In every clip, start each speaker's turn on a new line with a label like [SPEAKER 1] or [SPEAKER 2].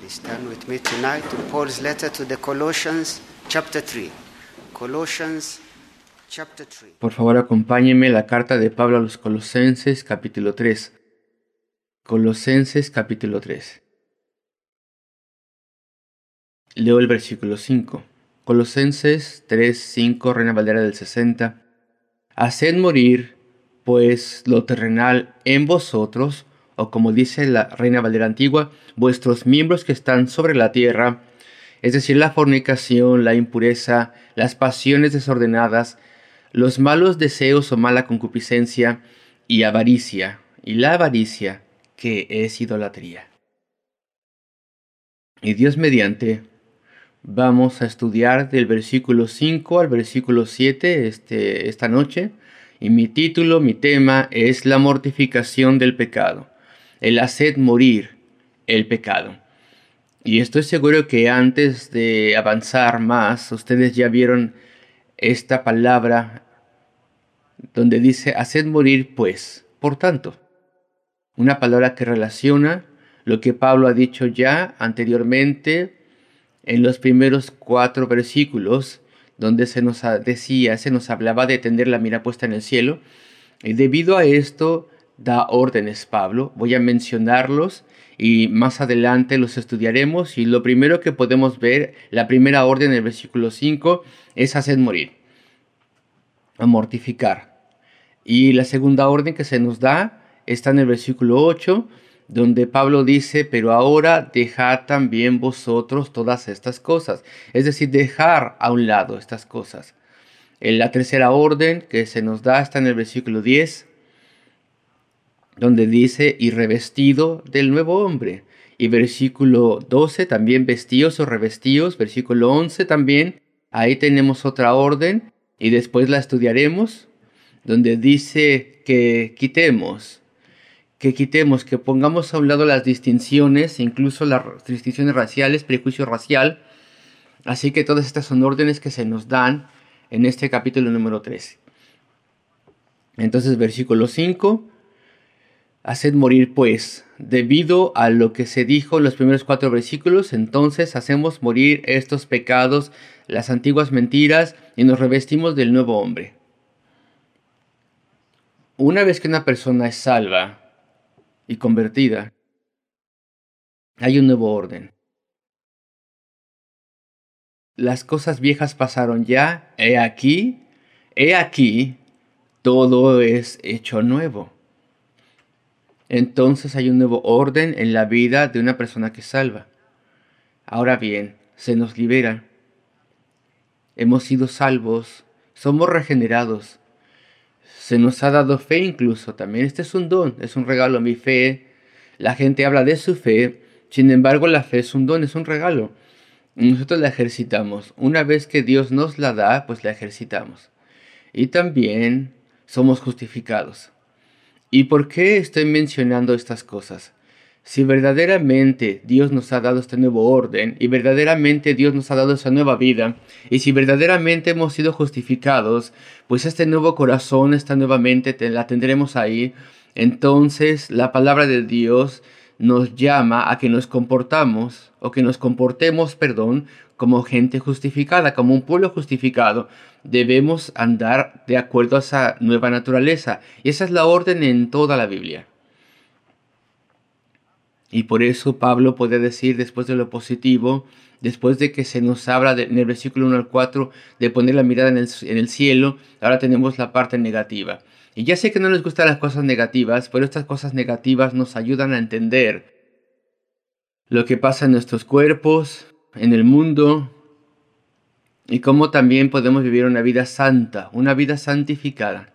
[SPEAKER 1] Stand with me tonight to Paul's letter to the Colossians, chapter 3. Colossians, chapter 3.
[SPEAKER 2] Por favor, acompáñenme la carta de Pablo a los Colosenses, capítulo 3. Colosenses, capítulo 3. Leo el versículo 5. Colosenses 3, 5, Reina Valera del 60. Haced morir, pues, lo terrenal en vosotros, o como dice la Reina Valera antigua, vuestros miembros que están sobre la tierra, es decir, la fornicación, la impureza, las pasiones desordenadas, los malos deseos o mala concupiscencia y avaricia, y la avaricia que es idolatría. Y Dios mediante, vamos a estudiar del versículo 5 al versículo 7 esta noche, y mi título, mi tema es la mortificación del pecado, el hacer morir el pecado. Y estoy seguro que antes de avanzar más, ustedes ya vieron esta palabra donde dice, haced morir pues, por tanto. Una palabra que relaciona lo que Pablo ha dicho ya anteriormente en los primeros 4 versículos, donde se nos hablaba de tener la mira puesta en el cielo. Y debido a esto, da órdenes Pablo. Voy a mencionarlos y más adelante los estudiaremos. Y lo primero que podemos ver, la primera orden en el versículo 5, es hacer morir, a mortificar. Y la segunda orden que se nos da está en el versículo 8, donde Pablo dice, pero ahora dejad también vosotros todas estas cosas. Es decir, dejar a un lado estas cosas. La tercera orden que se nos da está en el versículo 10, donde dice, y revestido del nuevo hombre. Y versículo 12, también vestidos o revestidos. Versículo 11 también, ahí tenemos otra orden, y después la estudiaremos, donde dice que quitemos, que pongamos a un lado las distinciones, incluso las distinciones raciales, prejuicio racial. Así que todas estas son órdenes que se nos dan en este capítulo número 13. Entonces, versículo 5, haced morir pues, debido a lo que se dijo en los primeros 4 versículos, entonces hacemos morir estos pecados, las antiguas mentiras, y nos revestimos del nuevo hombre. Una vez que una persona es salva y convertida, hay un nuevo orden. Las cosas viejas pasaron ya, he aquí, todo es hecho nuevo. Entonces hay un nuevo orden en la vida de una persona que es salva. Ahora bien, se nos libera. Hemos sido salvos, somos regenerados. Se nos ha dado fe incluso también. Este es un don, es un regalo. Mi fe, la gente habla de su fe, sin embargo la fe es un don, es un regalo. Nosotros la ejercitamos. Una vez que Dios nos la da, pues la ejercitamos. Y también somos justificados. ¿Y por qué estoy mencionando estas cosas? Si verdaderamente Dios nos ha dado este nuevo orden, y verdaderamente Dios nos ha dado esa nueva vida, y si verdaderamente hemos sido justificados, pues este nuevo corazón, esta nueva mente la tendremos ahí. Entonces la palabra de Dios nos llama a que nos comportemos, o que nos comportemos, como gente justificada, como un pueblo justificado. Debemos andar de acuerdo a esa nueva naturaleza. Y esa es la orden en toda la Biblia. Y por eso Pablo puede decir, después de lo positivo, después de que se nos habla en el versículo 1 al 4 de poner la mirada en el cielo, ahora tenemos la parte negativa. Y ya sé que no les gustan las cosas negativas, pero estas cosas negativas nos ayudan a entender lo que pasa en nuestros cuerpos, en el mundo, y cómo también podemos vivir una vida santa, una vida santificada.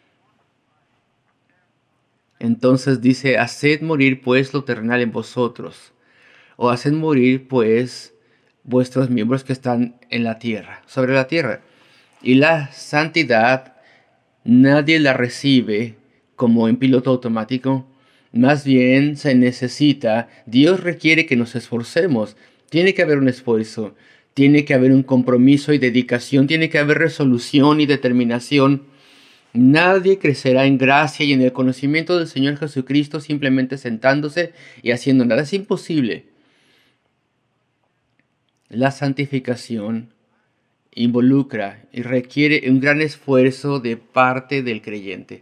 [SPEAKER 2] Entonces dice, haced morir pues lo terrenal en vosotros, o haced morir pues vuestros miembros que están en la tierra, sobre la tierra. Y la santidad nadie la recibe como en piloto automático. Más bien se necesita, Dios requiere que nos esforcemos. Tiene que haber un esfuerzo, tiene que haber un compromiso y dedicación, tiene que haber resolución y determinación. Nadie crecerá en gracia y en el conocimiento del Señor Jesucristo simplemente sentándose y haciendo nada. Es imposible. La santificación involucra y requiere un gran esfuerzo de parte del creyente.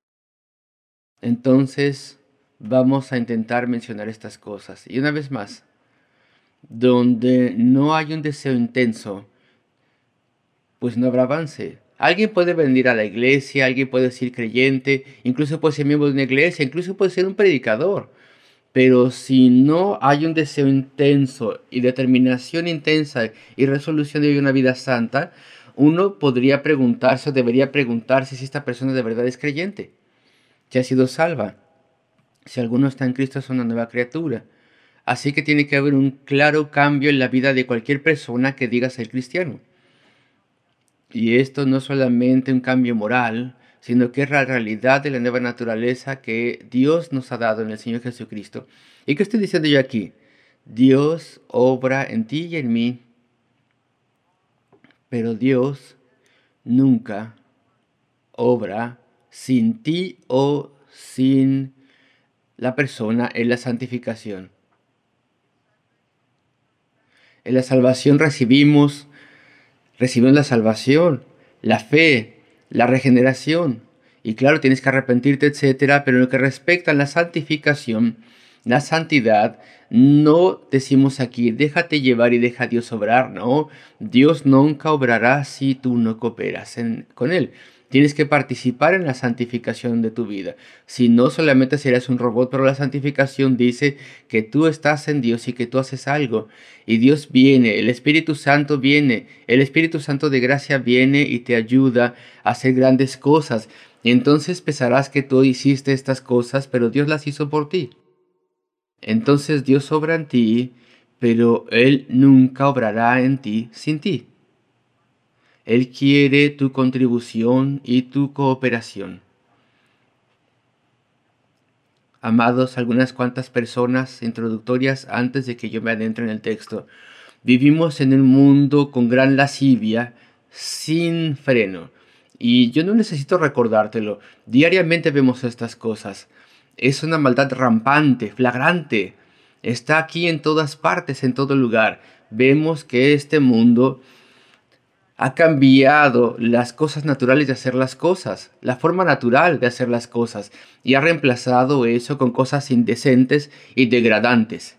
[SPEAKER 2] Entonces, vamos a intentar mencionar estas cosas. Y una vez más, donde no hay un deseo intenso, pues no habrá avance. Alguien puede venir a la iglesia, alguien puede ser creyente, incluso puede ser miembro de una iglesia, incluso puede ser un predicador. Pero si no hay un deseo intenso y determinación intensa y resolución de vivir una vida santa, uno podría preguntarse o debería preguntarse si esta persona de verdad es creyente, si ha sido salva. Si alguno está en Cristo es una nueva criatura. Así que tiene que haber un claro cambio en la vida de cualquier persona que diga ser cristiano. Y esto no es solamente un cambio moral, sino que es la realidad de la nueva naturaleza que Dios nos ha dado en el Señor Jesucristo. ¿Y qué estoy diciendo yo aquí? Dios obra en ti y en mí, pero Dios nunca obra sin ti o sin la persona en la santificación. En la salvación recibimos la salvación, la fe, la regeneración. Y claro, tienes que arrepentirte, etcétera. Pero en lo que respecta a la santificación, la santidad, no decimos aquí, déjate llevar y deja a Dios obrar. No, Dios nunca obrará si tú no cooperas con Él. Tienes que participar en la santificación de tu vida. Si no, solamente serás un robot, pero la santificación dice que tú estás en Dios y que tú haces algo. Y Dios viene, el Espíritu Santo viene, el Espíritu Santo de gracia viene y te ayuda a hacer grandes cosas. Y entonces pensarás que tú hiciste estas cosas, pero Dios las hizo por ti. Entonces Dios obra en ti, pero Él nunca obrará en ti sin ti. Él quiere tu contribución y tu cooperación. Amados, algunas cuantas personas introductorias antes de que yo me adentre en el texto. Vivimos en un mundo con gran lascivia, sin freno. Y yo no necesito recordártelo. Diariamente vemos estas cosas. Es una maldad rampante, flagrante. Está aquí en todas partes, en todo lugar. Vemos que este mundo ha cambiado las cosas naturales de hacer las cosas, la forma natural de hacer las cosas, y ha reemplazado eso con cosas indecentes y degradantes.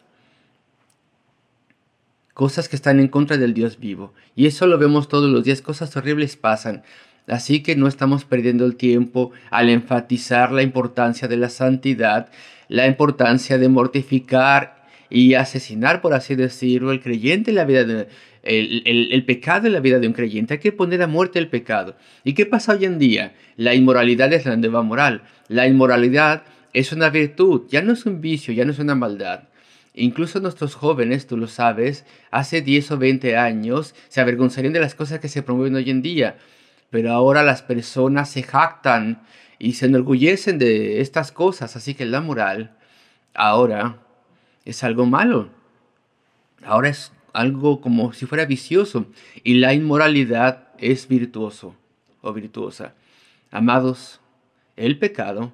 [SPEAKER 2] Cosas que están en contra del Dios vivo. Y eso lo vemos todos los días, cosas horribles pasan. Así que no estamos perdiendo el tiempo al enfatizar la importancia de la santidad, la importancia de mortificar y asesinar, por así decirlo, el creyente en la vida de, el pecado en la vida de un creyente. Hay que poner a muerte el pecado. ¿Y qué pasa hoy en día? La inmoralidad es la nueva moral. La inmoralidad es una virtud, ya no es un vicio, ya no es una maldad. Incluso nuestros jóvenes, tú lo sabes, hace 10 o 20 años se avergonzarían de las cosas que se promueven hoy en día. Pero ahora las personas se jactan y se enorgullecen de estas cosas. Así que la moral ahora es algo malo. Ahora es algo como si fuera vicioso. Y la inmoralidad es virtuoso o virtuosa. Amados, el pecado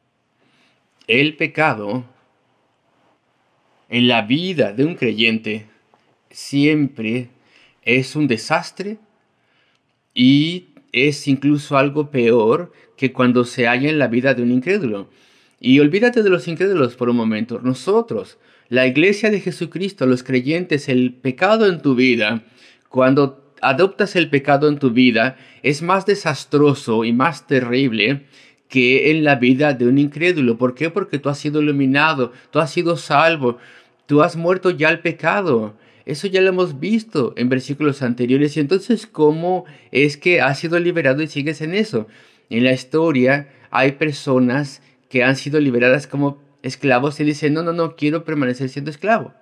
[SPEAKER 2] en la vida de un creyente siempre es un desastre y es incluso algo peor que cuando se halla en la vida de un incrédulo. Y olvídate de los incrédulos por un momento. Nosotros, la iglesia de Jesucristo, los creyentes, el pecado en tu vida, cuando adoptas el pecado en tu vida, es más desastroso y más terrible que en la vida de un incrédulo. ¿Por qué? Porque tú has sido iluminado, tú has sido salvo, tú has muerto ya al pecado. Eso ya lo hemos visto en versículos anteriores. Y entonces, ¿cómo es que has sido liberado y sigues en eso? En la historia hay personas que han sido liberadas como esclavos y dicen, no, quiero permanecer siendo esclavo.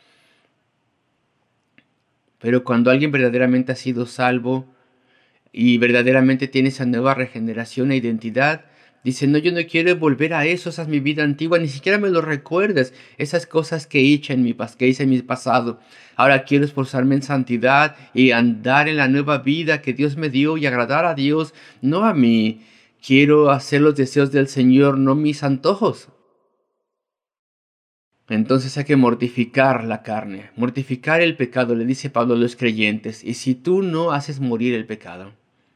[SPEAKER 2] Pero cuando alguien verdaderamente ha sido salvo y verdaderamente tiene esa nueva regeneración e identidad, dice, no, yo no quiero volver a eso, esa es mi vida antigua, ni siquiera me lo recuerdes, esas cosas que hice en mi pasado. Ahora quiero esforzarme en santidad y andar en la nueva vida que Dios me dio y agradar a Dios, no a mí. Quiero hacer los deseos del Señor, no mis antojos. Entonces hay que mortificar la carne, mortificar el pecado, le dice Pablo a los creyentes. Y si tú no haces morir el pecado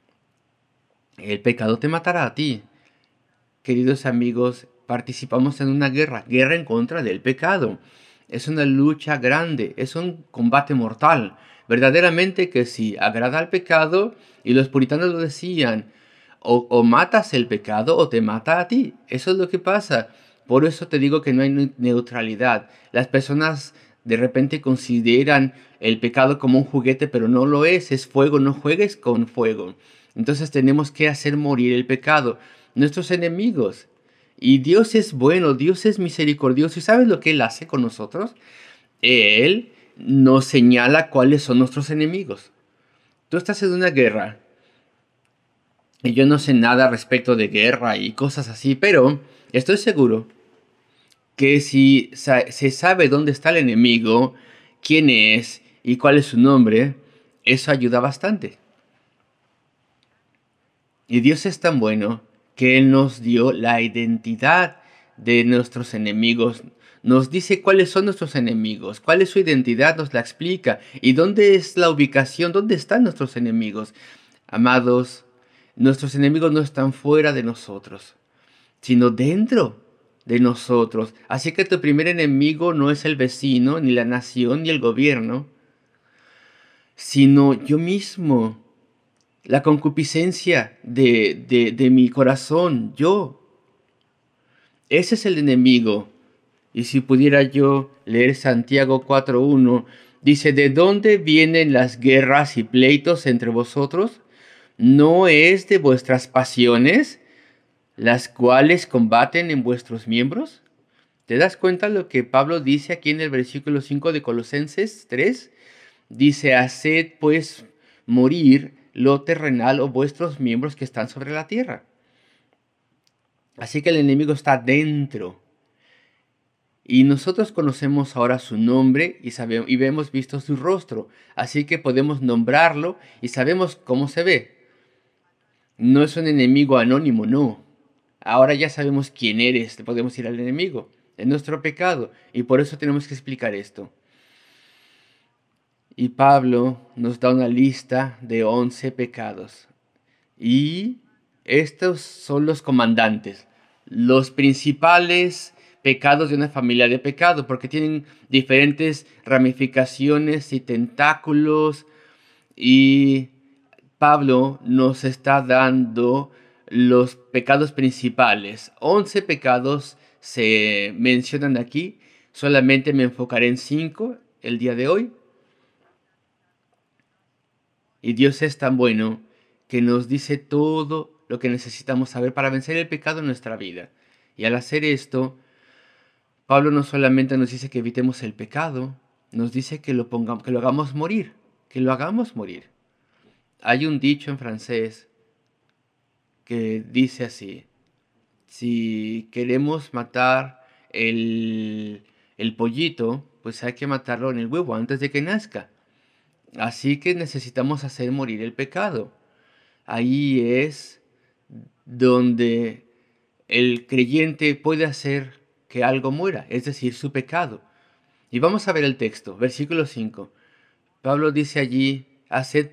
[SPEAKER 2] te matará a ti. Queridos amigos, participamos en una guerra en contra del pecado. Es una lucha grande, es un combate mortal. Verdaderamente que si agrada al pecado, y los puritanos lo decían, o matas el pecado o te mata a ti. Eso es lo que pasa. Por eso te digo que no hay neutralidad. Las personas de repente consideran el pecado como un juguete, pero no lo es fuego, no juegues con fuego. Entonces tenemos que hacer morir el pecado, nuestros enemigos. Y Dios es bueno, Dios es misericordioso. ¿Y sabes lo que Él hace con nosotros? Él nos señala cuáles son nuestros enemigos. Tú estás en una guerra. Y yo no sé nada respecto de guerra y cosas así, pero estoy seguro que si se sabe dónde está el enemigo, quién es y cuál es su nombre, eso ayuda bastante. Y Dios es tan bueno que Él nos dio la identidad de nuestros enemigos. Nos dice cuáles son nuestros enemigos, cuál es su identidad, nos la explica. Y dónde es la ubicación, dónde están nuestros enemigos. Amados, nuestros enemigos no están fuera de nosotros, sino dentro de nosotros. Así que tu primer enemigo no es el vecino, ni la nación, ni el gobierno, sino yo mismo. La concupiscencia de mi corazón, yo. Ese es el enemigo. Y si pudiera yo leer Santiago 4:1, dice, ¿de dónde vienen las guerras y pleitos entre vosotros? ¿No es de vuestras pasiones, las cuales combaten en vuestros miembros? ¿Te das cuenta lo que Pablo dice aquí en el versículo 5 de Colosenses 3? Dice, haced pues morir lo terrenal o vuestros miembros que están sobre la tierra. Así que el enemigo está dentro. Y nosotros conocemos ahora su nombre y hemos visto su rostro. Así que podemos nombrarlo y sabemos cómo se ve. No es un enemigo anónimo, no. Ahora ya sabemos quién eres, le podemos ir al enemigo. Es nuestro pecado y por eso tenemos que explicar esto. Y Pablo nos da una lista de 11 pecados. Y estos son los comandantes, los principales pecados de una familia de pecado, porque tienen diferentes ramificaciones y tentáculos. Y Pablo nos está dando los pecados principales. 11 pecados se mencionan aquí. Solamente me enfocaré en 5 el día de hoy. Y Dios es tan bueno que nos dice todo lo que necesitamos saber para vencer el pecado en nuestra vida. Y al hacer esto, Pablo no solamente nos dice que evitemos el pecado, nos dice que lo hagamos morir, que lo hagamos morir. Hay un dicho en francés que dice así: si queremos matar el pollito, pues hay que matarlo en el huevo antes de que nazca. Así que necesitamos hacer morir el pecado. Ahí es donde el creyente puede hacer que algo muera, es decir, su pecado. Y vamos a ver el texto, versículo 5. Pablo dice allí, haced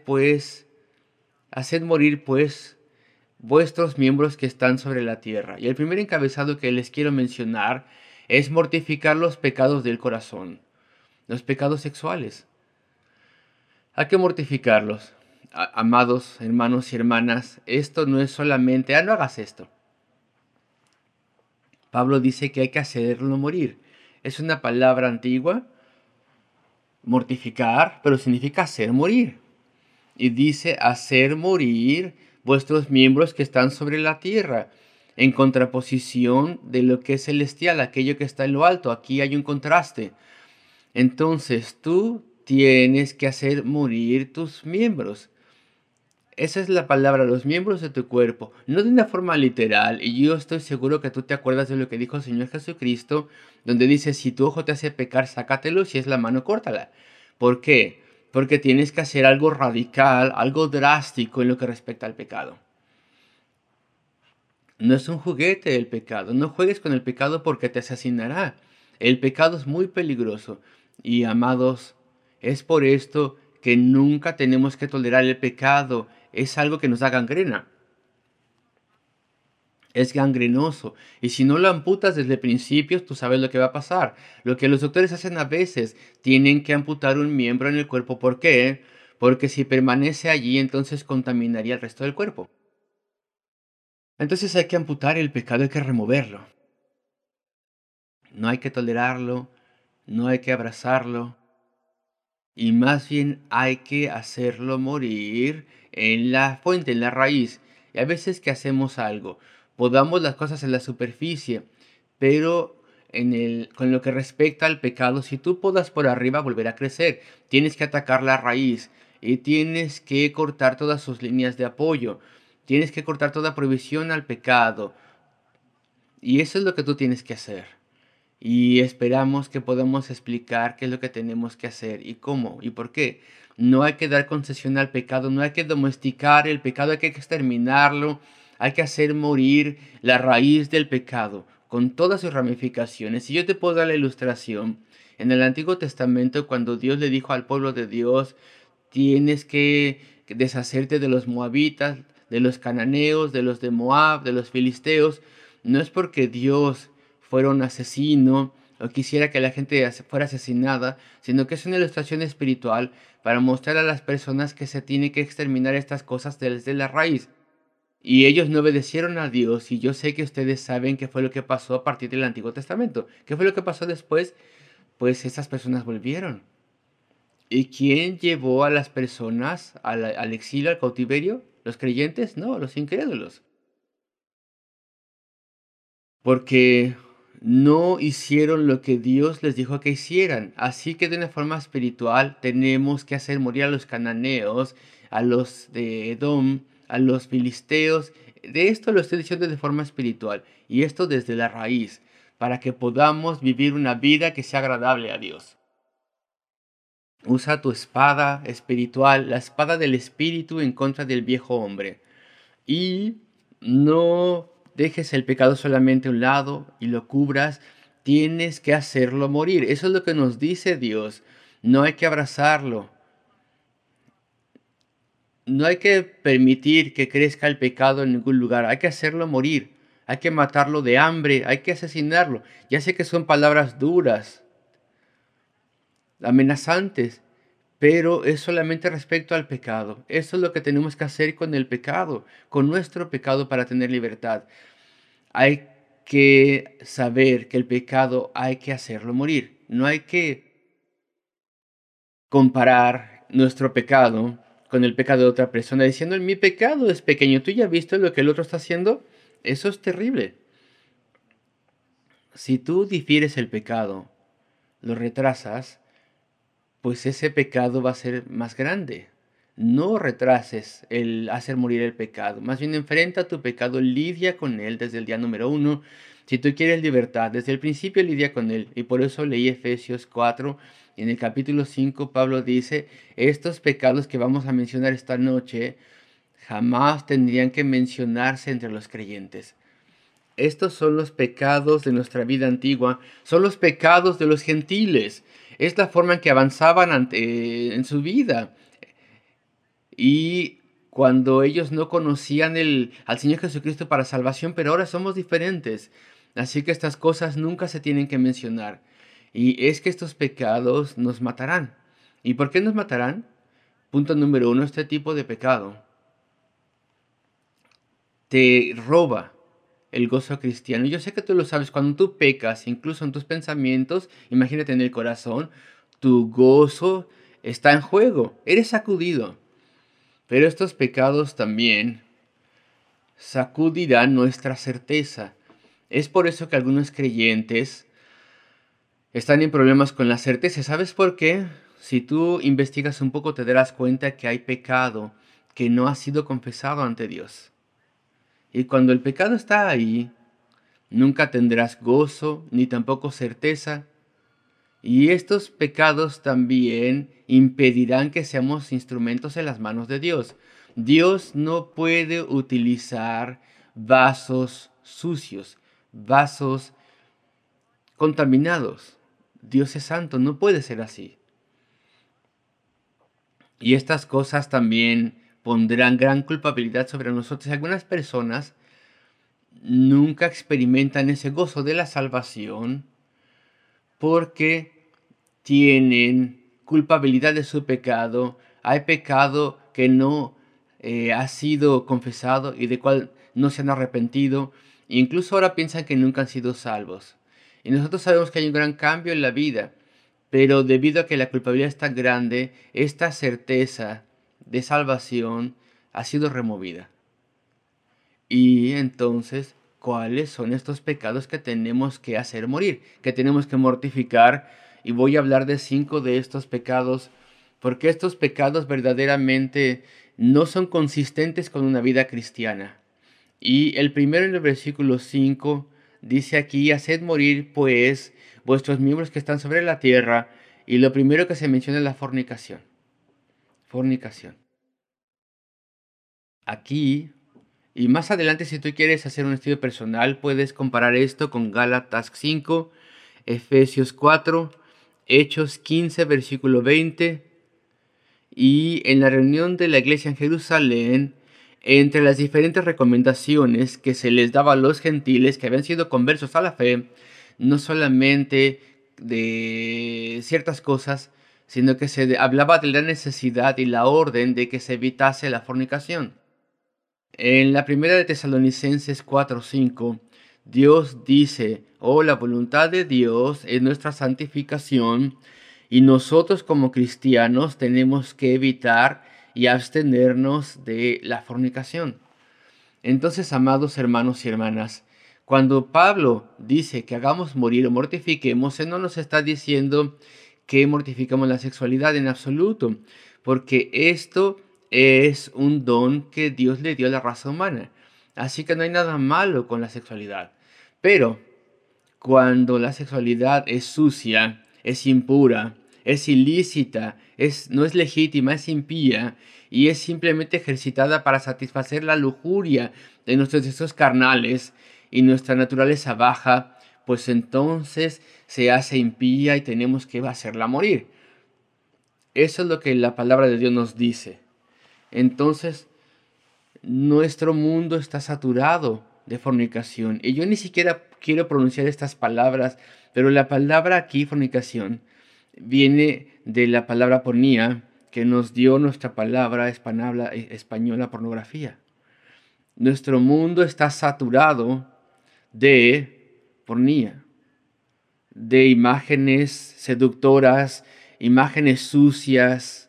[SPEAKER 2] morir pues vuestros miembros que están sobre la tierra. Y el primer encabezado que les quiero mencionar es mortificar los pecados del corazón, los pecados sexuales. Hay que mortificarlos. Amados hermanos y hermanas, esto no es solamente, no hagas esto. Pablo dice que hay que hacerlo morir. Es una palabra antigua, mortificar, pero significa hacer morir. Y dice hacer morir vuestros miembros que están sobre la tierra, en contraposición de lo que es celestial, aquello que está en lo alto. Aquí hay un contraste. Entonces tú tienes que hacer morir tus miembros. Esa es la palabra, los miembros de tu cuerpo, no de una forma literal. Y yo estoy seguro que tú te acuerdas de lo que dijo el Señor Jesucristo, donde dice, si tu ojo te hace pecar, sácatelo, si es la mano, córtala. ¿Por qué? Porque tienes que hacer algo radical, algo drástico en lo que respecta al pecado. No es un juguete el pecado, no juegues con el pecado porque te asesinará. El pecado es muy peligroso y, amados, es por esto que nunca tenemos que tolerar el pecado. Es algo que nos da gangrena. Es gangrenoso. Y si no lo amputas desde el principio, tú sabes lo que va a pasar. Lo que los doctores hacen a veces, tienen que amputar un miembro en el cuerpo. ¿Por qué? Porque si permanece allí, entonces contaminaría el resto del cuerpo. Entonces hay que amputar el pecado, hay que removerlo. No hay que tolerarlo, no hay que abrazarlo. Y más bien hay que hacerlo morir en la fuente, en la raíz. Y a veces que hacemos algo, podamos las cosas en la superficie, pero con lo que respecta al pecado, si tú podas por arriba, volverá a crecer. Tienes que atacar la raíz y tienes que cortar todas sus líneas de apoyo. Tienes que cortar toda provisión al pecado. Y eso es lo que tú tienes que hacer. Y esperamos que podamos explicar qué es lo que tenemos que hacer y cómo y por qué. No hay que dar concesión al pecado, no hay que domesticar el pecado, hay que exterminarlo, hay que hacer morir la raíz del pecado con todas sus ramificaciones. Y yo te puedo dar la ilustración. En el Antiguo Testamento, cuando Dios le dijo al pueblo de Dios, tienes que deshacerte de los moabitas, de los cananeos, de los de Moab, de los filisteos, no es porque Dios fuera un asesino o quisiera que la gente fuera asesinada, sino que es una ilustración espiritual para mostrar a las personas que se tiene que exterminar estas cosas desde la raíz. Y ellos no obedecieron a Dios, y yo sé que ustedes saben qué fue lo que pasó a partir del Antiguo Testamento. ¿Qué fue lo que pasó después? Pues esas personas volvieron. ¿Y quién llevó a las personas al exilio, al cautiverio? ¿Los creyentes? No, los incrédulos. Porque no hicieron lo que Dios les dijo que hicieran. Así que de una forma espiritual tenemos que hacer morir a los cananeos, a los de Edom, a los filisteos. De esto lo estoy diciendo de forma espiritual, y esto desde la raíz, para que podamos vivir una vida que sea agradable a Dios. Usa tu espada espiritual, la espada del espíritu en contra del viejo hombre. Y no dejes el pecado solamente a un lado y lo cubras. Tienes que hacerlo morir. Eso es lo que nos dice Dios. No hay que abrazarlo. No hay que permitir que crezca el pecado en ningún lugar. Hay que hacerlo morir. Hay que matarlo de hambre. Hay que asesinarlo. Ya sé que son palabras duras, amenazantes, pero es solamente respecto al pecado. Eso es lo que tenemos que hacer con el pecado, con nuestro pecado para tener libertad. Hay que saber que el pecado hay que hacerlo morir. No hay que comparar nuestro pecado con el pecado de otra persona diciendo, mi pecado es pequeño. ¿Tú ya viste lo que el otro está haciendo? Eso es terrible. Si tú difieres el pecado, lo retrasas, pues ese pecado va a ser más grande. No retrases el hacer morir el pecado. Más bien enfrenta tu pecado, lidia con él desde el día número 1. Si tú quieres libertad, desde el principio lidia con él. Y por eso leí Efesios 4. En el capítulo 5 Pablo dice, estos pecados que vamos a mencionar esta noche jamás tendrían que mencionarse entre los creyentes. Estos son los pecados de nuestra vida antigua, son los pecados de los gentiles. Es la forma en que avanzaban en su vida. Y cuando ellos no conocían al Señor Jesucristo para salvación, pero ahora somos diferentes. Así que estas cosas nunca se tienen que mencionar. Y es que estos pecados nos matarán. ¿Y por qué nos matarán? Punto número 1, este tipo de pecado te roba el gozo cristiano. Yo sé que tú lo sabes, cuando tú pecas, incluso en tus pensamientos, imagínate en el corazón, tu gozo está en juego, eres sacudido. Pero estos pecados también sacudirán nuestra certeza. Es por eso que algunos creyentes están en problemas con la certeza. ¿Sabes por qué? Si tú investigas un poco te darás cuenta que hay pecado que no ha sido confesado ante Dios. Y cuando el pecado está ahí, nunca tendrás gozo ni tampoco certeza. Y estos pecados también impedirán que seamos instrumentos en las manos de Dios. Dios no puede utilizar vasos sucios, vasos contaminados. Dios es santo, no puede ser así. Y estas cosas también pondrán gran culpabilidad sobre nosotros. Algunas personas nunca experimentan ese gozo de la salvación porque tienen culpabilidad de su pecado. Hay pecado que no ha sido confesado y de cual no se han arrepentido. E incluso ahora piensan que nunca han sido salvos. Y nosotros sabemos que hay un gran cambio en la vida. Pero debido a que la culpabilidad es tan grande, esta certeza de salvación ha sido removida. Y entonces, ¿cuáles son estos pecados que tenemos que hacer morir? Que tenemos que mortificar. Y voy a hablar de 5 de estos pecados, porque estos pecados verdaderamente no son consistentes con una vida cristiana. Y el primero en el versículo 5 dice aquí: haced morir pues vuestros miembros que están sobre la tierra. Y lo primero que se menciona es la fornicación. Fornicación. Aquí, y más adelante, si tú quieres hacer un estudio personal, puedes comparar esto con Gálatas 5, Efesios 4, Hechos 15, versículo 20. Y en la reunión de la iglesia en Jerusalén, entre las diferentes recomendaciones que se les daba a los gentiles que habían sido conversos a la fe, no solamente de ciertas cosas, sino que se hablaba de la necesidad y la orden de que se evitase la fornicación. En la primera de Tesalonicenses 4:5, Dios dice: la voluntad de Dios es nuestra santificación, y nosotros como cristianos tenemos que evitar y abstenernos de la fornicación. Entonces, amados hermanos y hermanas, cuando Pablo dice que hagamos morir o mortifiquemos, él no nos está diciendo que mortificamos la sexualidad en absoluto, porque esto es un don que Dios le dio a la raza humana. Así que no hay nada malo con la sexualidad. Pero cuando la sexualidad es sucia, es impura, es ilícita, no es legítima, es impía y es simplemente ejercitada para satisfacer la lujuria de nuestros deseos carnales y nuestra naturaleza baja, pues entonces se hace impía y tenemos que hacerla morir. Eso es lo que la palabra de Dios nos dice. Entonces, nuestro mundo está saturado de fornicación. Y yo ni siquiera quiero pronunciar estas palabras, pero la palabra aquí, fornicación, viene de la palabra pornía, que nos dio nuestra palabra española pornografía. Nuestro mundo está saturado de pornía, de imágenes seductoras, imágenes sucias,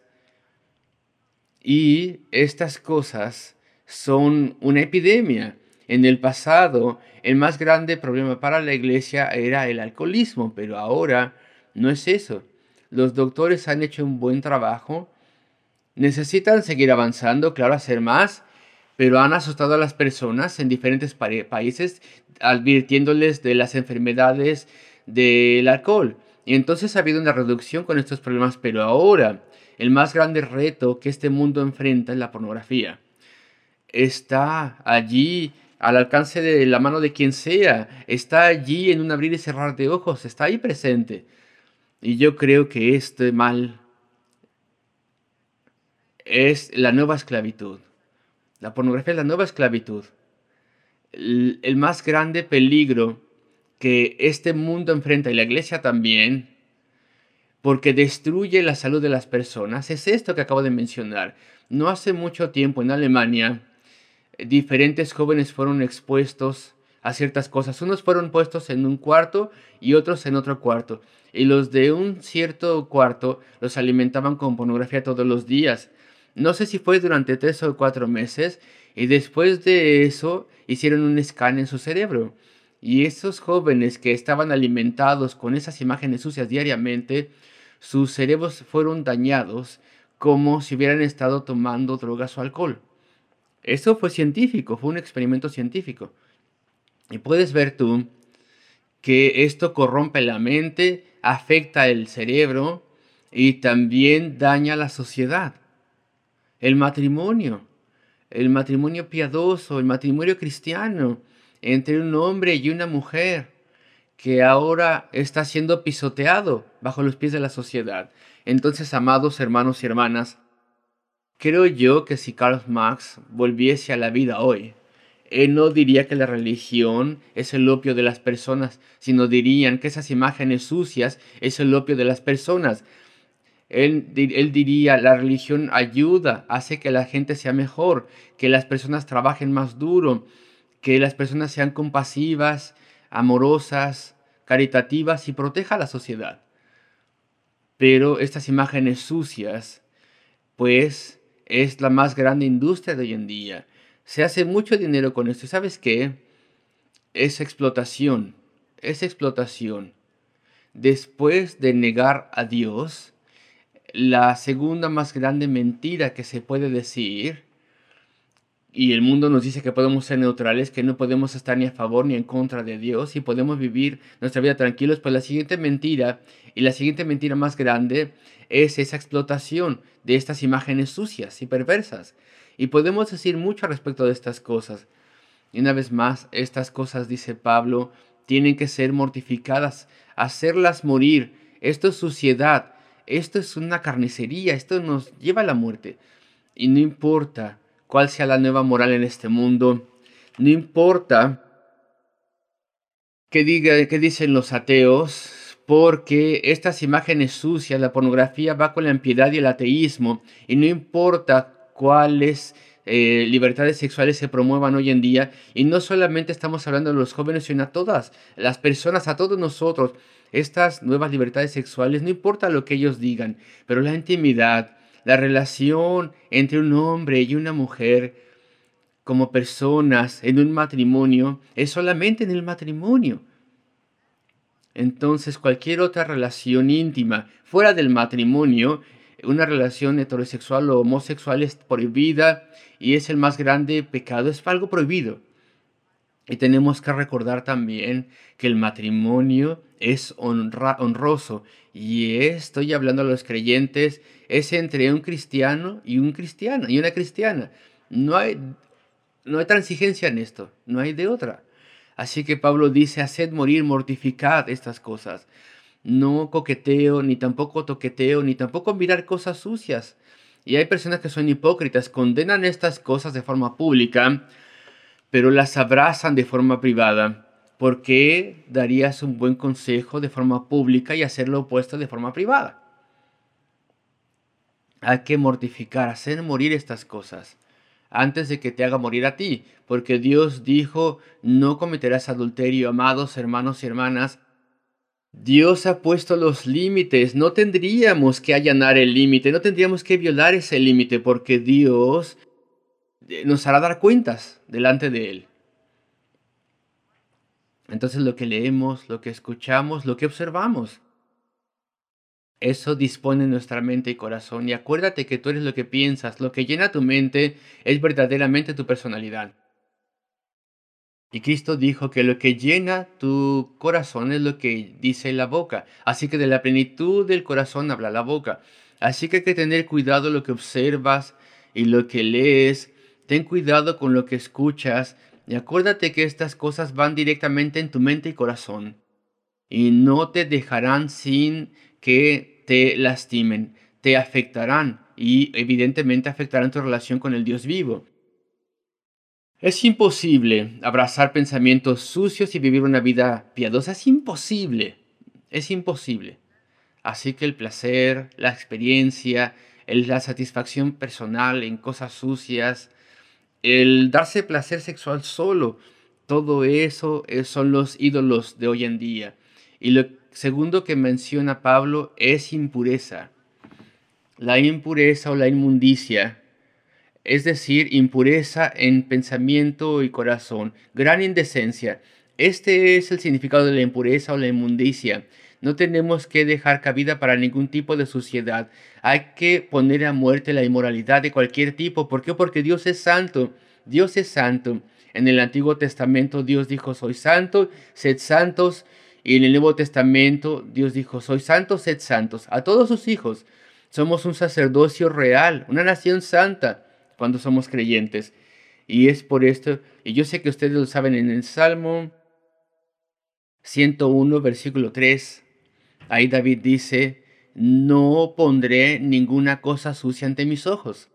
[SPEAKER 2] y estas cosas son una epidemia. En el pasado, el más grande problema para la iglesia era el alcoholismo, pero ahora no es eso. Los doctores han hecho un buen trabajo. Necesitan seguir avanzando, claro, hacer más, pero han asustado a las personas en diferentes países, advirtiéndoles de las enfermedades del alcohol. Y entonces ha habido una reducción con estos problemas, pero ahora el más grande reto que este mundo enfrenta es la pornografía. Está allí al alcance de la mano de quien sea, está allí en un abrir y cerrar de ojos, está ahí presente. Y yo creo que este mal es la nueva esclavitud. La pornografía es la nueva esclavitud. El más grande peligro que este mundo enfrenta, y la iglesia también, porque destruye la salud de las personas, es esto que acabo de mencionar. No hace mucho tiempo en Alemania, diferentes jóvenes fueron expuestos a ciertas cosas. Unos fueron puestos en un cuarto y otros en otro cuarto. Y los de un cierto cuarto los alimentaban con pornografía todos los días. No sé si fue durante 3 o 4 meses. Y después de eso hicieron un escáner en su cerebro. Y esos jóvenes que estaban alimentados con esas imágenes sucias diariamente, sus cerebros fueron dañados como si hubieran estado tomando drogas o alcohol. Eso fue científico, fue un experimento científico. Y puedes ver tú que esto corrompe la mente, afecta el cerebro y también daña la sociedad. El matrimonio piadoso, el matrimonio cristiano entre un hombre y una mujer que ahora está siendo pisoteado bajo los pies de la sociedad. Entonces, amados hermanos y hermanas, creo yo que si Karl Marx volviese a la vida hoy, él no diría que la religión es el opio de las personas, sino dirían que esas imágenes sucias es el opio de las personas. Él diría, la religión ayuda, hace que la gente sea mejor, que las personas trabajen más duro, que las personas sean compasivas, amorosas, caritativas y proteja a la sociedad. Pero estas imágenes sucias, pues, es la más grande industria de hoy en día. Se hace mucho dinero con esto. ¿Sabes qué? Es explotación. Es explotación. Después de negar a Dios, la segunda más grande mentira que se puede decir, y el mundo nos dice que podemos ser neutrales, que no podemos estar ni a favor ni en contra de Dios y podemos vivir nuestra vida tranquilos, pues la siguiente mentira y la siguiente mentira más grande es esa explotación de estas imágenes sucias y perversas. Y podemos decir mucho respecto de estas cosas. Y una vez más, estas cosas, dice Pablo, tienen que ser mortificadas, hacerlas morir. Esto es suciedad, esto es una carnicería, esto nos lleva a la muerte. Y no importa cuál sea la nueva moral en este mundo, no importa qué dicen los ateos, porque estas imágenes sucias, la pornografía va con la impiedad y el ateísmo, y no importa cuáles libertades sexuales se promuevan hoy en día, y no solamente estamos hablando de los jóvenes, sino a todas las personas, a todos nosotros, estas nuevas libertades sexuales, no importa lo que ellos digan, pero la intimidad, la relación entre un hombre y una mujer como personas en un matrimonio es solamente en el matrimonio. Entonces cualquier otra relación íntima fuera del matrimonio, una relación heterosexual o homosexual es prohibida y es el más grande pecado, es algo prohibido. Y tenemos que recordar también que el matrimonio es honroso. Y estoy hablando a los creyentes, es entre un cristiano y un cristiano y una cristiana. No hay, no hay transigencia en esto, no hay de otra. Así que Pablo dice, haced morir, mortificad estas cosas. No coqueteo, ni tampoco toqueteo, ni tampoco mirar cosas sucias. Y hay personas que son hipócritas, condenan estas cosas de forma pública, pero las abrazan de forma privada. ¿Por qué darías un buen consejo de forma pública y hacer lo opuesto de forma privada? Hay que mortificar, hacer morir estas cosas antes de que te haga morir a ti, porque Dios dijo, no cometerás adulterio, amados hermanos y hermanas. Dios ha puesto los límites, no tendríamos que allanar el límite, no tendríamos que violar ese límite, porque Dios nos hará dar cuentas delante de Él. Entonces lo que leemos, lo que escuchamos, lo que observamos, eso dispone nuestra mente y corazón. Y acuérdate que tú eres lo que piensas, lo que llena tu mente es verdaderamente tu personalidad. Y Cristo dijo que lo que llena tu corazón es lo que dice la boca. Así que de la plenitud del corazón habla la boca. Así que hay que tener cuidado lo que observas y lo que lees. Ten cuidado con lo que escuchas. Y acuérdate que estas cosas van directamente en tu mente y corazón. Y no te dejarán sin que te lastimen. Te afectarán y evidentemente afectarán tu relación con el Dios vivo. Es imposible abrazar pensamientos sucios y vivir una vida piadosa. Es imposible. Es imposible. Así que el placer, la experiencia, la satisfacción personal en cosas sucias, el darse placer sexual solo, todo eso son los ídolos de hoy en día. Y lo segundo que menciona Pablo es impureza. La impureza o la inmundicia, es decir, impureza en pensamiento y corazón, gran indecencia. Este es el significado de la impureza o la inmundicia. No tenemos que dejar cabida para ningún tipo de suciedad. Hay que poner a muerte la inmoralidad de cualquier tipo. ¿Por qué? Porque Dios es santo. Dios es santo. En el Antiguo Testamento Dios dijo, soy santo, sed santos. Y en el Nuevo Testamento Dios dijo, soy santo, sed santos. A todos sus hijos. Somos un sacerdocio real, una nación santa cuando somos creyentes. Y es por esto, y yo sé que ustedes lo saben en el Salmo 101, versículo 3. Ahí David dice, no pondré ninguna cosa sucia ante mis ojos.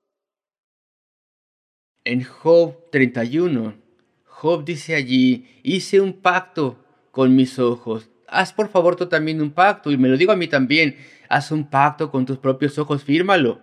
[SPEAKER 2] En Job 31, Job dice allí, hice un pacto con mis ojos. Haz por favor tú también un pacto, y me lo digo a mí también, haz un pacto con tus propios ojos, fírmalo.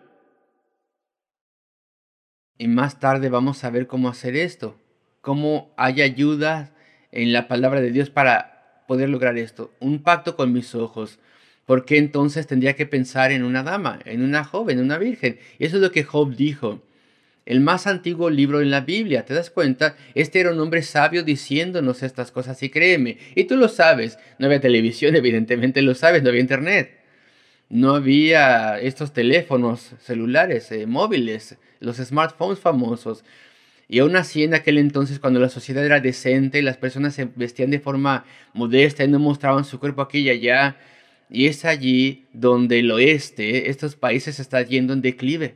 [SPEAKER 2] Y más tarde vamos a ver cómo hacer esto, cómo hay ayuda en la palabra de Dios para poder lograr esto. Un pacto con mis ojos. ¿Por qué entonces tendría que pensar en una dama, en una joven, en una virgen? Y eso es lo que Job dijo. El más antiguo libro en la Biblia, ¿te das cuenta? Este era un hombre sabio diciéndonos estas cosas y créeme. Y tú lo sabes. No había televisión, evidentemente lo sabes, no había internet. No había estos teléfonos celulares, móviles, los smartphones famosos. Y aún así en aquel entonces, cuando la sociedad era decente, las personas se vestían de forma modesta y no mostraban su cuerpo aquí y allá. Y es allí donde el oeste, estos países, se está yendo en declive.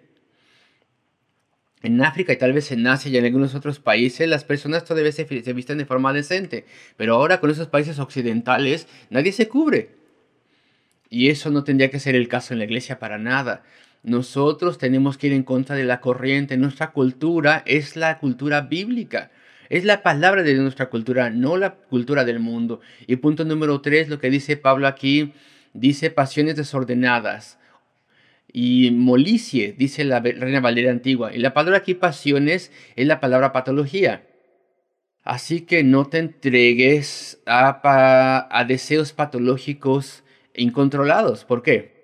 [SPEAKER 2] En África y tal vez en Asia y en algunos otros países, las personas todavía se visten de forma decente. Pero ahora con esos países occidentales, nadie se cubre. Y eso no tendría que ser el caso en la iglesia para nada. Nosotros tenemos que ir en contra de la corriente. Nuestra cultura es la cultura bíblica. Es la palabra de nuestra cultura, no la cultura del mundo. Y punto número 3, lo que dice Pablo aquí, dice pasiones desordenadas. Y molicie, dice la Reina Valera antigua. Y la palabra aquí pasiones es la palabra patología. Así que no te entregues a deseos patológicos incontrolados. ¿Por qué?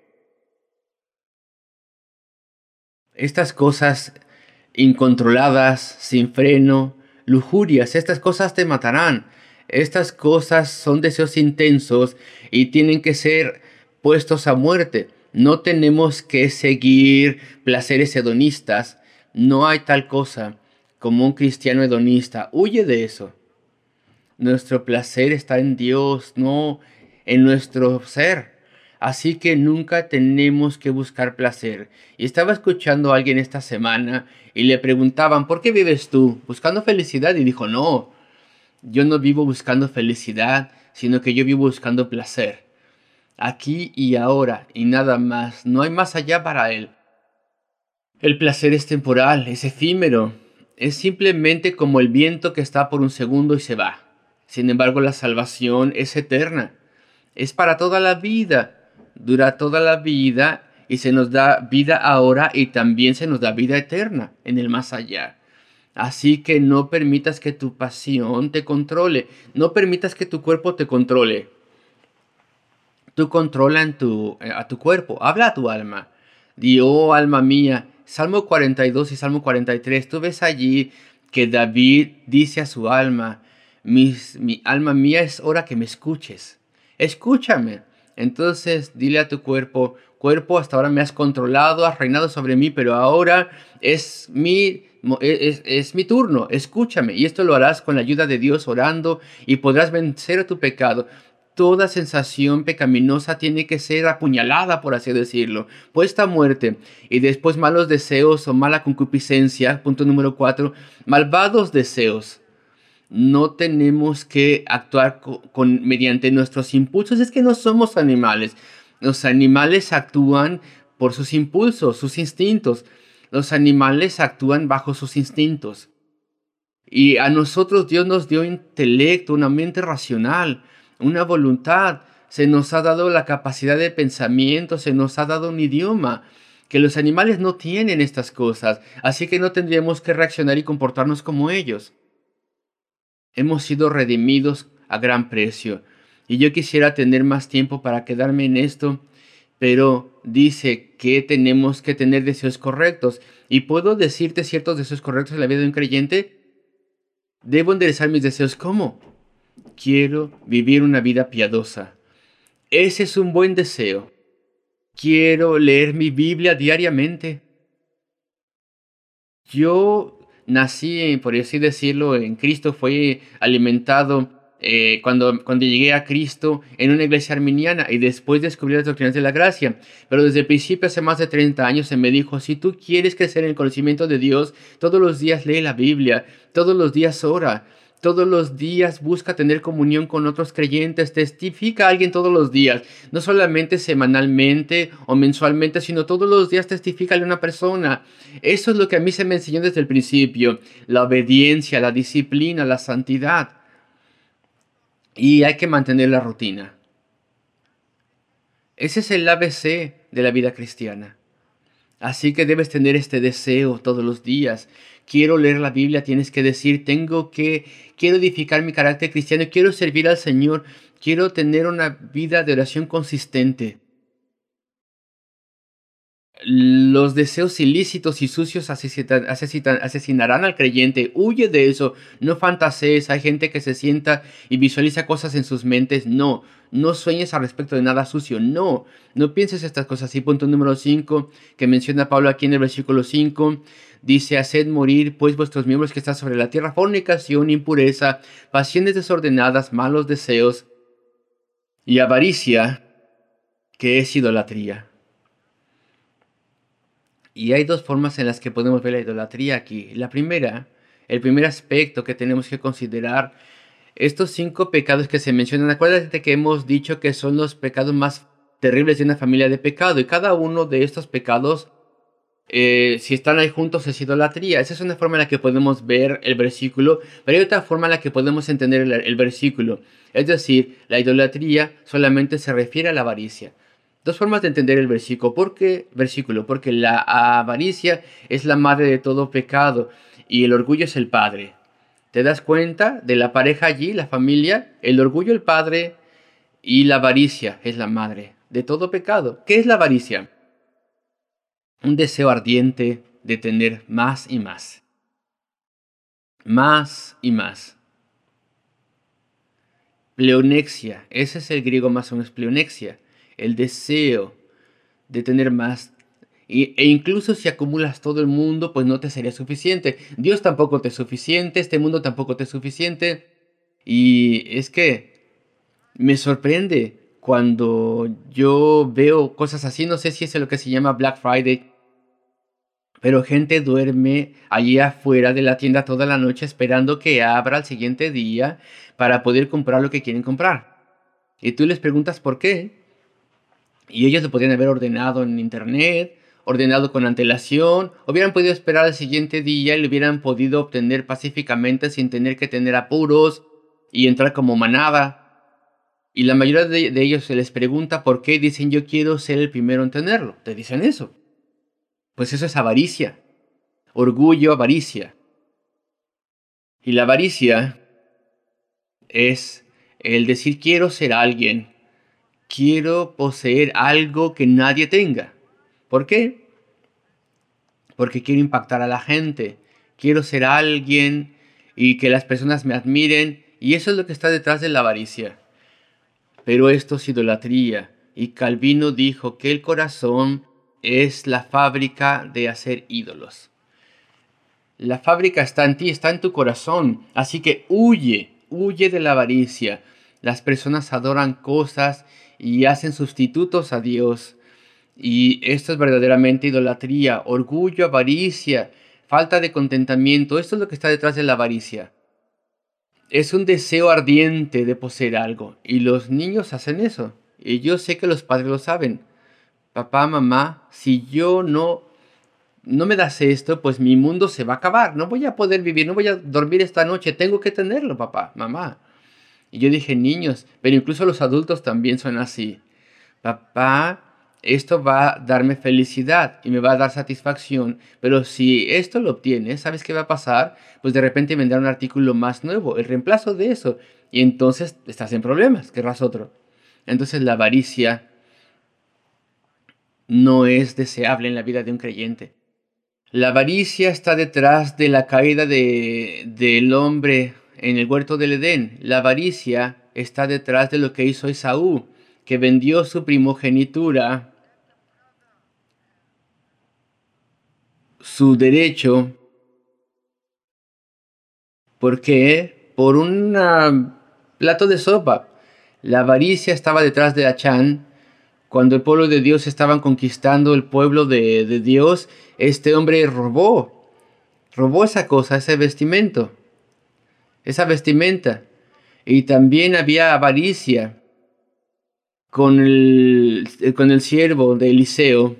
[SPEAKER 2] Estas cosas incontroladas, sin freno, lujurias, estas cosas te matarán. Estas cosas son deseos intensos y tienen que ser puestos a muerte. No tenemos que seguir placeres hedonistas. No hay tal cosa como un cristiano hedonista. Huye de eso. Nuestro placer está en Dios, no en nuestro ser. Así que nunca tenemos que buscar placer. Y estaba escuchando a alguien esta semana y le preguntaban, ¿por qué vives tú? ¿Buscando felicidad? Y dijo, no, yo no vivo buscando felicidad, sino que yo vivo buscando placer. Aquí y ahora y nada más. No hay más allá para él. El placer es temporal, es efímero. Es simplemente como el viento que está por un segundo y se va. Sin embargo, la salvación es eterna. Es para toda la vida. Dura toda la vida y se nos da vida ahora y también se nos da vida eterna en el más allá. Así que no permitas que tu pasión te controle. No permitas que tu cuerpo te controle. Tú controla a tu cuerpo. Habla a tu alma. Di, oh alma mía. Salmo 42 y Salmo 43. Tú ves allí que David dice a su alma, mi alma mía, es hora que me escuches. Escúchame. Entonces dile a tu cuerpo, cuerpo, hasta ahora me has controlado, has reinado sobre mí, pero ahora es mi turno, escúchame. Y esto lo harás con la ayuda de Dios orando y podrás vencer a tu pecado. Toda sensación pecaminosa tiene que ser apuñalada, por así decirlo, puesta a muerte. Y después malos deseos o mala concupiscencia, punto número 4, malvados deseos. No tenemos que actuar mediante nuestros impulsos. Es que no somos animales. Los animales actúan por sus impulsos, sus instintos. Los animales actúan bajo sus instintos. Y a nosotros Dios nos dio intelecto, una mente racional, una voluntad. Se nos ha dado la capacidad de pensamiento, se nos ha dado un idioma. Que los animales no tienen estas cosas. Así que no tendríamos que reaccionar y comportarnos como ellos. Hemos sido redimidos a gran precio. Y yo quisiera tener más tiempo para quedarme en esto, pero dice que tenemos que tener deseos correctos. ¿Y puedo decirte ciertos deseos correctos en la vida de un creyente? Debo enderezar mis deseos. ¿Cómo? Quiero vivir una vida piadosa. Ese es un buen deseo. Quiero leer mi Biblia diariamente. Yo nací, por así decirlo, en Cristo, fui alimentado cuando llegué a Cristo en una iglesia arminiana y después descubrí las doctrinas de la gracia. Pero desde el principio, hace más de 30 años, se me dijo, si tú quieres crecer en el conocimiento de Dios, todos los días lee la Biblia, todos los días ora, Todos los días busca tener comunión con otros creyentes, testifica a alguien todos los días, no solamente semanalmente o mensualmente, sino todos los días testifícale a una persona. Eso es lo que a mí se me enseñó desde el principio, la obediencia, la disciplina, la santidad. Y hay que mantener la rutina. Ese es el ABC de la vida cristiana. Así que debes tener este deseo todos los días. Quiero leer la Biblia, tienes que decir, quiero edificar mi carácter cristiano, quiero servir al Señor, quiero tener una vida de oración consistente. Los deseos ilícitos y sucios asesinarán al creyente. Huye de eso. No fantasees. Hay gente que se sienta y visualiza cosas en sus mentes. No sueñes al respecto de nada sucio. No pienses estas cosas. Y punto número 5 que menciona Pablo aquí en el versículo 5. Dice, haced morir pues vuestros miembros que están sobre la tierra: fornicación, impureza, pasiones desordenadas, malos deseos y avaricia, que es idolatría. Y hay dos formas en las que podemos ver la idolatría aquí. La primera, el primer aspecto que tenemos que considerar, estos 5 pecados que se mencionan. Acuérdate que hemos dicho que son los pecados más terribles de una familia de pecado. Y cada uno de estos pecados, si están ahí juntos, es idolatría. Esa es una forma en la que podemos ver el versículo. Pero hay otra forma en la que podemos entender el versículo. Es decir, la idolatría solamente se refiere a la avaricia. Dos formas de entender el versículo. Porque la avaricia es la madre de todo pecado y el orgullo es el padre. ¿Te das cuenta de la pareja allí, la familia? El orgullo el padre y la avaricia es la madre de todo pecado. ¿Qué es la avaricia? Un deseo ardiente de tener más y más. Más y más. Pleonexia, ese es el griego más o menos, pleonexia. El deseo de tener más. E incluso si acumulas todo el mundo, pues no te sería suficiente. Dios tampoco te es suficiente, este mundo tampoco te es suficiente. Y es que me sorprende cuando yo veo cosas así. No sé si es lo que se llama Black Friday, pero gente duerme allí afuera de la tienda toda la noche esperando que abra el siguiente día para poder comprar lo que quieren comprar. Y tú les preguntas por qué. Y ellos lo podrían haber ordenado en internet, ordenado con antelación, hubieran podido esperar al siguiente día y lo hubieran podido obtener pacíficamente sin tener que tener apuros y entrar como manada. Y la mayoría de ellos se les pregunta por qué, dicen yo quiero ser el primero en tenerlo. Te dicen eso. Pues eso es avaricia. Orgullo, avaricia. Y la avaricia es el decir quiero ser alguien. Quiero poseer algo que nadie tenga. ¿Por qué? Porque quiero impactar a la gente. Quiero ser alguien y que las personas me admiren. Y eso es lo que está detrás de la avaricia. Pero esto es idolatría. Y Calvino dijo que el corazón es la fábrica de hacer ídolos. La fábrica está en ti, está en tu corazón. Así que huye de la avaricia. Las personas adoran cosas y hacen sustitutos a Dios. Y esto es verdaderamente idolatría, orgullo, avaricia, falta de contentamiento. Esto es lo que está detrás de la avaricia. Es un deseo ardiente de poseer algo. Y los niños hacen eso. Y yo sé que los padres lo saben. Papá, mamá, si yo no me das esto, pues mi mundo se va a acabar. No voy a poder vivir, no voy a dormir esta noche. Tengo que tenerlo, papá, mamá. Y yo dije, niños, pero incluso los adultos también son así. Papá, esto va a darme felicidad y me va a dar satisfacción, pero si esto lo obtienes, ¿sabes qué va a pasar? Pues de repente vendrá un artículo más nuevo, el reemplazo de eso, y entonces estás en problemas, querrás otro. Entonces la avaricia no es deseable en la vida de un creyente. La avaricia está detrás de la caída del hombre en el huerto del Edén. La avaricia está detrás de lo que hizo Esaú, que vendió su primogenitura, su derecho, porque por un plato de sopa. La avaricia estaba detrás de Achán. Cuando el pueblo de Dios estaban conquistando el pueblo de Dios, este hombre robó esa cosa, ese vestimento. esa vestimenta. Y también había avaricia con el siervo de Eliseo.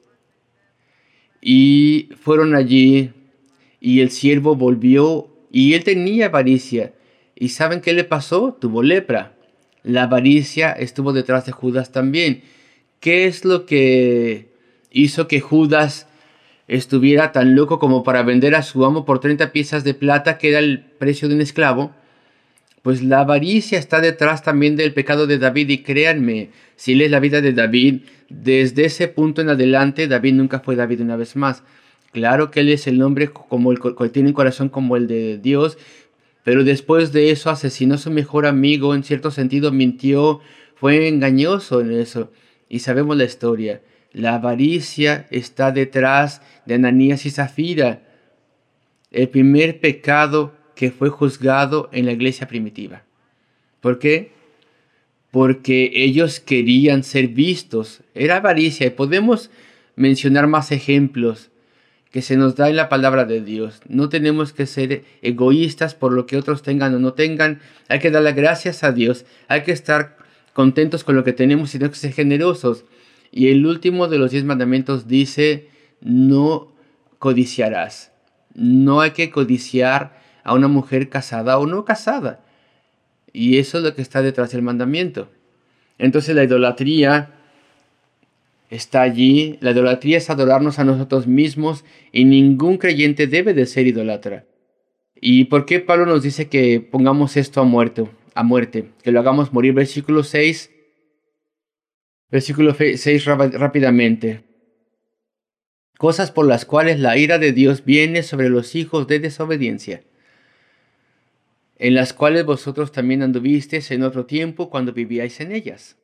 [SPEAKER 2] Y fueron allí y el siervo volvió y él tenía avaricia. ¿Y saben qué le pasó? Tuvo lepra. La avaricia estuvo detrás de Judas también. ¿Qué es lo que hizo que Judas estuviera tan loco como para vender a su amo por 30 piezas de plata, que era el precio de un esclavo? Pues la avaricia está detrás también del pecado de David, y créanme, si lees la vida de David, desde ese punto en adelante, David nunca fue David una vez más. Claro que él es el hombre como tiene un corazón como el de Dios, pero después de eso asesinó a su mejor amigo, en cierto sentido mintió, fue engañoso en eso. Y sabemos la historia. La avaricia está detrás de Ananías y Zafira, el primer pecado que fue juzgado en la iglesia primitiva. ¿Por qué? Porque ellos querían ser vistos. Era avaricia, y podemos mencionar más ejemplos que se nos da en la palabra de Dios. No tenemos que ser egoístas por lo que otros tengan o no tengan. Hay que dar las gracias a Dios. Hay que estar contentos con lo que tenemos y no que ser generosos. Y el último de los 10 mandamientos dice: no codiciarás. No hay que codiciar a una mujer casada o no casada. Y eso es lo que está detrás del mandamiento. Entonces la idolatría está allí. La idolatría es adorarnos a nosotros mismos, y ningún creyente debe de ser idólatra. ¿Y por qué Pablo nos dice que pongamos esto a muerte? Que lo hagamos morir. Versículo 6 rápidamente. Cosas por las cuales la ira de Dios viene sobre los hijos de desobediencia, en las cuales vosotros también anduvisteis en otro tiempo cuando vivíais en ellas.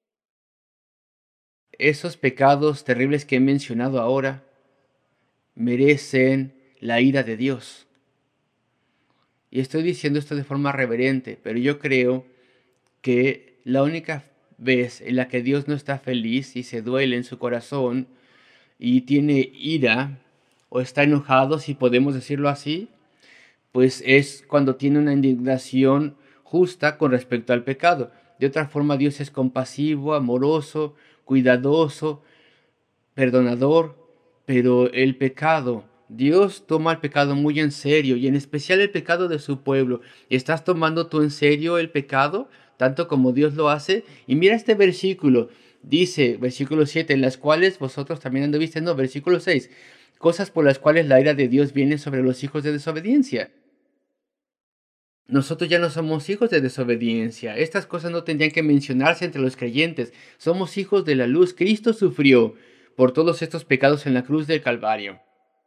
[SPEAKER 2] Esos pecados terribles que he mencionado ahora merecen la ira de Dios. Y estoy diciendo esto de forma reverente, pero yo creo que la única vez en la que Dios no está feliz y se duele en su corazón y tiene ira o está enojado, si podemos decirlo así, pues es cuando tiene una indignación justa con respecto al pecado. De otra forma, Dios es compasivo, amoroso, cuidadoso, perdonador, pero el pecado, Dios toma el pecado muy en serio, y en especial el pecado de su pueblo. ¿Estás tomando tú en serio el pecado, tanto como Dios lo hace? Y mira este versículo, dice, versículo 7, en las cuales vosotros también anduvisteis. No, versículo 6, cosas por las cuales la ira de Dios viene sobre los hijos de desobediencia. Nosotros ya no somos hijos de desobediencia. Estas cosas no tendrían que mencionarse entre los creyentes. Somos hijos de la luz. Cristo sufrió por todos estos pecados en la cruz del Calvario.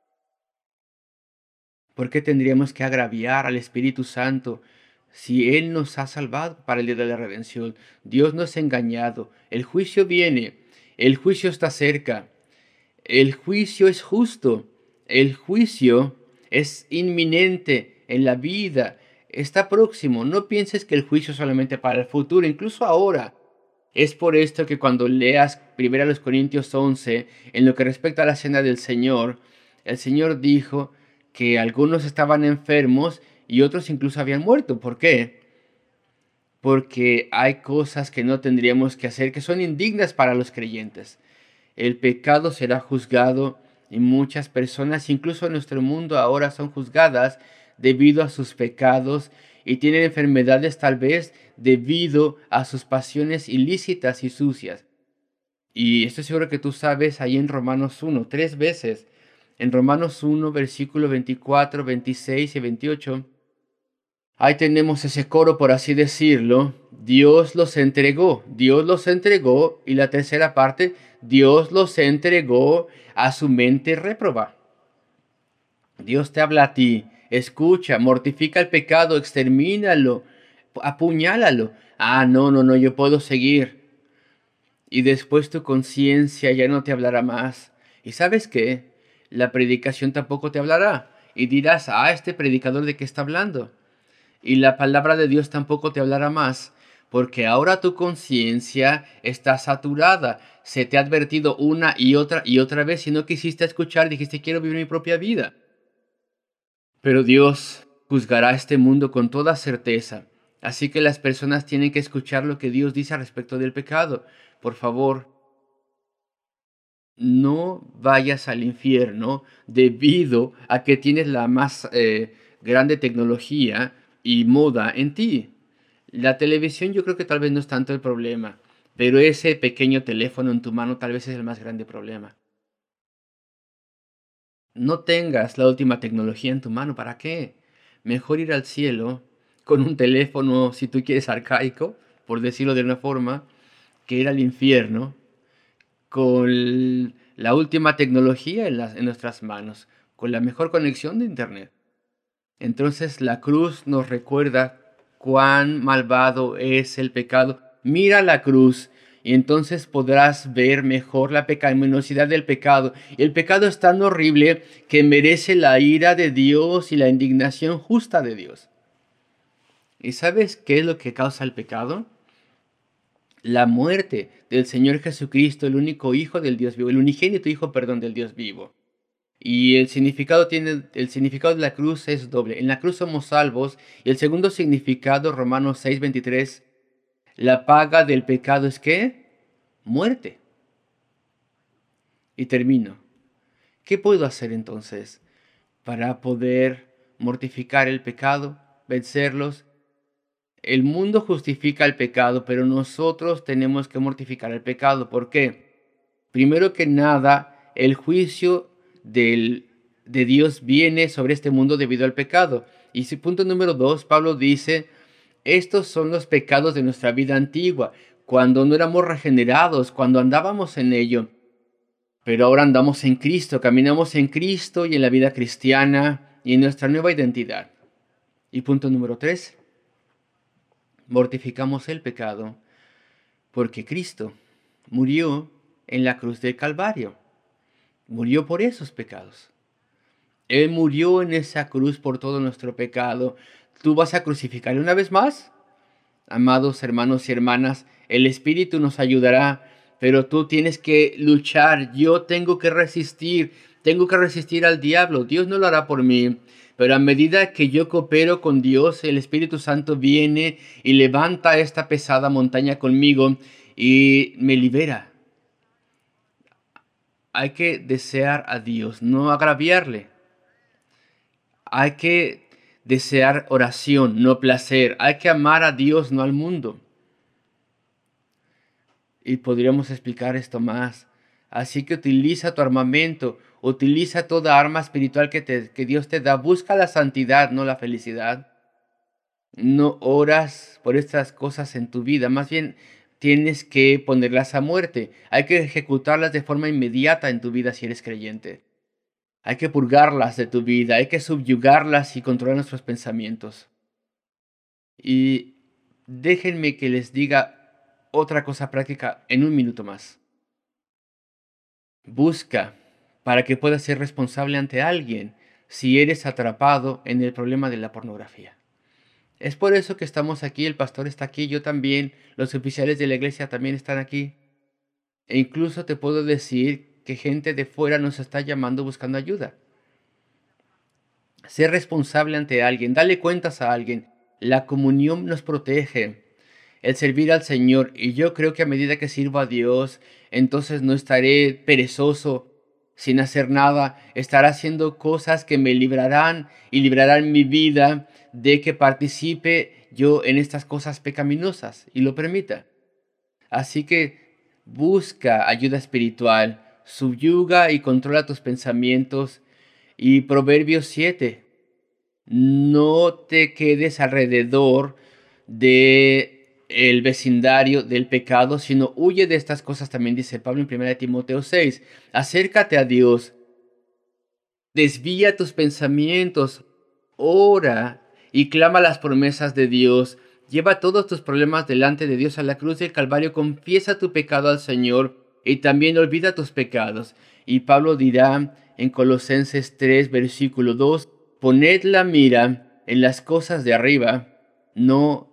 [SPEAKER 2] ¿Por qué tendríamos que agraviar al Espíritu Santo si Él nos ha salvado para el día de la redención? Dios no es engañado. El juicio viene. El juicio está cerca. El juicio es justo. El juicio es inminente en la vida. Está próximo. No pienses que el juicio es solamente para el futuro, incluso ahora. Es por esto que cuando leas 1 Corintios 11, en lo que respecta a la cena del Señor, el Señor dijo que algunos estaban enfermos y otros incluso habían muerto. ¿Por qué? Porque hay cosas que no tendríamos que hacer, que son indignas para los creyentes. El pecado será juzgado, y muchas personas, incluso en nuestro mundo ahora, son juzgadas debido a sus pecados y tienen enfermedades tal vez debido a sus pasiones ilícitas y sucias. Y estoy seguro que tú sabes ahí en Romanos 1, 3 veces. En Romanos 1, versículo 24, 26 y 28. Ahí tenemos ese coro, por así decirlo. Dios los entregó, y la tercera parte, Dios los entregó a su mente réproba. Dios te habla a ti, escucha, mortifica el pecado, extermínalo, apuñálalo. No, yo puedo seguir. Y después tu conciencia ya no te hablará más. ¿Y sabes qué? La predicación tampoco te hablará. Y dirás, este predicador, ¿de qué está hablando? Y la palabra de Dios tampoco te hablará más, porque ahora tu conciencia está saturada. Se te ha advertido una y otra vez, y no quisiste escuchar, dijiste, quiero vivir mi propia vida. Pero Dios, juzgará este mundo con toda certeza. Así que las personas tienen que escuchar lo que Dios dice al respecto del pecado. Por favor, no vayas al infierno debido a que tienes la más grande tecnología y moda en ti. La televisión yo creo que tal vez no es tanto el problema, pero ese pequeño teléfono en tu mano tal vez es el más grande problema. No tengas la última tecnología en tu mano, ¿para qué? Mejor ir al cielo con un teléfono, si tú quieres, arcaico, por decirlo de una forma, que ir al infierno con la última tecnología en nuestras manos, con la mejor conexión de internet. Entonces la cruz nos recuerda cuán malvado es el pecado. Mira la cruz y entonces podrás ver mejor la pecaminosidad del pecado. El pecado es tan horrible que merece la ira de Dios y la indignación justa de Dios. ¿Y sabes qué es lo que causa el pecado? La muerte del Señor Jesucristo, el único Hijo del Dios vivo, el unigénito Hijo, del Dios vivo. Y el significado de la cruz es doble. En la cruz somos salvos. Y el segundo significado, Romanos 6:23, la paga del pecado es ¿qué? Muerte. Y termino. ¿Qué puedo hacer entonces para poder mortificar el pecado, vencerlos? El mundo justifica el pecado, pero nosotros tenemos que mortificar el pecado. ¿Por qué? Primero que nada, el juicio de Dios viene sobre este mundo debido al pecado. Y punto número 2, Pablo dice, estos son los pecados de nuestra vida antigua, cuando no éramos regenerados, cuando andábamos en ello. Pero ahora andamos en Cristo, caminamos en Cristo y en la vida cristiana y en nuestra nueva identidad. Y punto número 3, mortificamos el pecado porque Cristo murió en la cruz del Calvario. Murió por esos pecados. Él murió en esa cruz por todo nuestro pecado. ¿Tú vas a crucificarle una vez más? Amados hermanos y hermanas, el Espíritu nos ayudará, pero tú tienes que luchar. Yo tengo que resistir al diablo. Dios no lo hará por mí. Pero a medida que yo coopero con Dios, el Espíritu Santo viene y levanta esta pesada montaña conmigo y me libera. Hay que desear a Dios, no agraviarle. Hay que desear oración, no placer. Hay que amar a Dios, no al mundo. Y podríamos explicar esto más. Así que utiliza tu armamento, utiliza toda arma espiritual que Dios te da. Busca la santidad, no la felicidad. No oras por estas cosas en tu vida, más bien tienes que ponerlas a muerte. Hay que ejecutarlas de forma inmediata en tu vida si eres creyente. Hay que purgarlas de tu vida, hay que subyugarlas y controlar nuestros pensamientos. Y déjenme que les diga otra cosa práctica en un minuto más. Busca para que puedas ser responsable ante alguien si eres atrapado en el problema de la pornografía. Es por eso que estamos aquí, el pastor está aquí, yo también, los oficiales de la iglesia también están aquí. E incluso te puedo decir que gente de fuera nos está llamando buscando ayuda. Ser responsable ante alguien, dale cuentas a alguien. La comunión nos protege, el servir al Señor. Y yo creo que a medida que sirvo a Dios, entonces no estaré perezoso, sin hacer nada. Estaré haciendo cosas que me librarán y librarán mi vida de que participe yo en estas cosas pecaminosas y lo permita. Así que busca ayuda espiritual, subyuga y controla tus pensamientos. Y Proverbios 7, no te quedes alrededor de el vecindario del pecado, sino huye de estas cosas, también dice Pablo en 1 Timoteo 6. Acércate a Dios, desvía tus pensamientos, ora y clama las promesas de Dios. Lleva todos tus problemas delante de Dios a la cruz del Calvario, confiesa tu pecado al Señor y también olvida tus pecados. Y Pablo dirá en Colosenses 3, versículo 2, poned la mira en las cosas de arriba, no